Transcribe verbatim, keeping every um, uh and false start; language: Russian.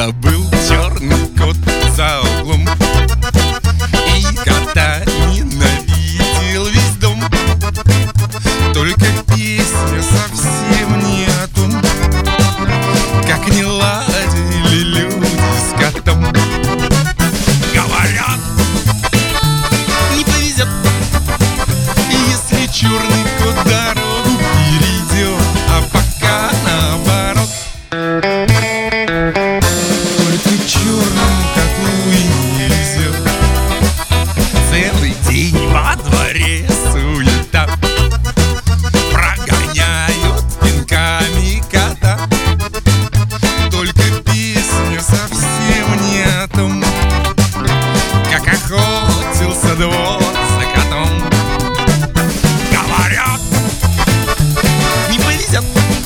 А был черный кот за углом, и кота ненавидел весь дом. Только песня совсем не о том, как не ладили люди с котом. Говорят, не повезет, если черный кот дорогу перейдет, а пока наоборот. Только черному коту и не везет. Целый день во дворе суета, прогоняют пинками кота. Только песня совсем не о том, как охотился двор за котом. Говорят, не повезет,